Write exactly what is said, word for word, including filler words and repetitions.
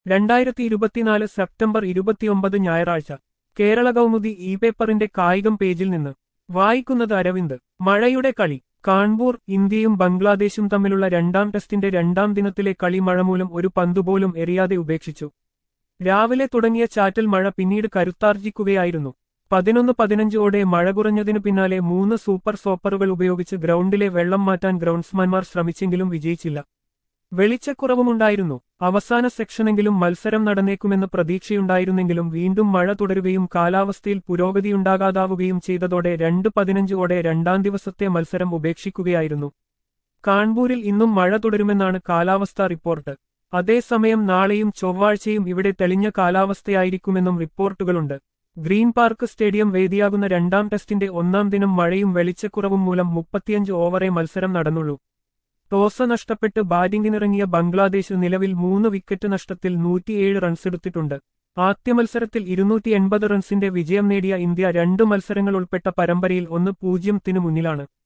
രണ്ടായിരത്തി ഇരുപത്തിനാല് സെപ്റ്റംബർ ഇരുപത്തിയൊമ്പത് ഞായറാഴ്ച കേരള കൗമുദി ഇ പേപ്പറിന്റെ കായികം പേജിൽ നിന്ന് വായിക്കുന്നത് അരവിന്ദ്. മഴയുടെ കളി. കാൺപൂർ. ഇന്ത്യയും ബംഗ്ലാദേശും തമ്മിലുള്ള രണ്ടാം ടെസ്റ്റിന്റെ രണ്ടാം ദിനത്തിലെ കളി മഴ മൂലം ഒരു പന്തുപോലും എറിയാതെ ഉപേക്ഷിച്ചു. രാവിലെ തുടങ്ങിയ ചാറ്റൽ മഴ പിന്നീട് കരുത്താർജിക്കുകയായിരുന്നു. പതിനൊന്ന് പതിനഞ്ചോടെ മഴ കുറഞ്ഞതിനു പിന്നാലെ മൂന്ന് സൂപ്പർ സോപ്പറുകൾ ഉപയോഗിച്ച് ഗ്രൗണ്ടിലെ വെള്ളം മാറ്റാൻ ഗ്രൗണ്ട്സ്മാൻമാർ ശ്രമിച്ചെങ്കിലും വിജയിച്ചില്ല. വെളിച്ചക്കുറവുമുണ്ടായിരുന്നു. അവസാന സെക്ഷനെങ്കിലും മത്സരം നടന്നേക്കുമെന്ന് പ്രതീക്ഷയുണ്ടായിരുന്നെങ്കിലും വീണ്ടും മഴ തുടരുകയും കാലാവസ്ഥയിൽ പുരോഗതിയുണ്ടാകാതാവുകയും ചെയ്തതോടെ രണ്ട് പതിനഞ്ചോടെ രണ്ടാം ദിവസത്തെ മത്സരം ഉപേക്ഷിക്കുകയായിരുന്നു. കാൺപൂരിൽ ഇന്നും മഴ തുടരുമെന്നാണ് കാലാവസ്ഥാ റിപ്പോർട്ട്. അതേസമയം നാളെയും ചൊവ്വാഴ്ചയും ഇവിടെ തെളിഞ്ഞ കാലാവസ്ഥയായിരിക്കുമെന്നും റിപ്പോർട്ടുകളുണ്ട്. ഗ്രീൻ പാർക്ക് സ്റ്റേഡിയം വേദിയാകുന്ന രണ്ടാം ടെസ്റ്റിന്റെ ഒന്നാം ദിനം മഴയും വെളിച്ചക്കുറവും മൂലം മുപ്പത്തിയഞ്ച് ഓവറേ മത്സരം നടന്നുള്ളൂ. ടോസ് നഷ്ടപ്പെട്ട് ബാറ്റിംഗിനിറങ്ങിയ ബംഗ്ലാദേശ് നിലവിൽ മൂന്ന് വിക്കറ്റ് നഷ്ടത്തിൽ നൂറ്റിയേഴ് റൺസെടുത്തിട്ടുണ്ട്. ആദ്യ മത്സരത്തിൽ ഇരുന്നൂറ്റി എൺപത് റൺസിന്റെ വിജയം നേടിയ ഇന്ത്യ രണ്ട് മത്സരങ്ങൾ ഉൾപ്പെട്ട പരമ്പരയിൽ ഒന്ന് പൂജ്യത്തിന് മുന്നിലാണ്.